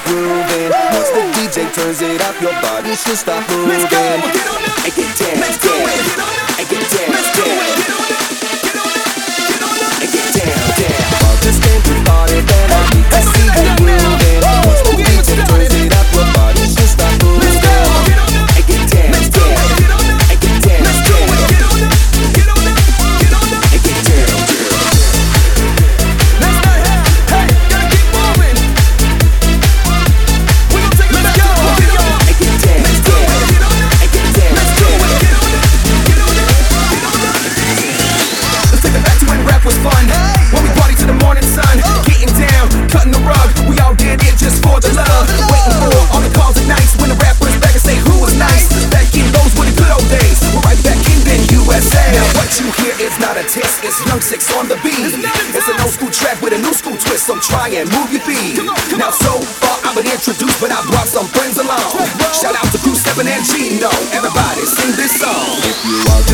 grooving. Once the DJ turns it up, your body should start moving. Let's go, get on up. And get down, Let's do it, get on up. and get down, Let's do down. it, get on up. Get on up, get on up. And get down, down. All this came to party, then I need to see you moving. Once the DJ turns it up, your body should start moving. Let's go, get on up. And get down, Let's do it, get on up. and get down, Let's do it, get on up. Get on up, get on up. and get down, Let's not have, hey, gotta keep moving. We gon' take it back to the party, y'all. and get down, Let's do it, get on up. and get down, Let's do it, get on up. Get on up, get on up. Let's take it back to when rap was fun. When we party to the morning sun. Getting down, cutting the rug. We all did it just for the love. Waiting for all the calls at nights when the rappers back and say who was nice. Back in those were the good old days. We're right back in the USA. Now what you hear is not a test. It's Young Six on the beat. It's an old school track with a new school twist. So try and move your feet. Now so far I've been introduced, but I brought some friends along. Shout out to Crew 7 and Gino. Everybody sing this song. If you are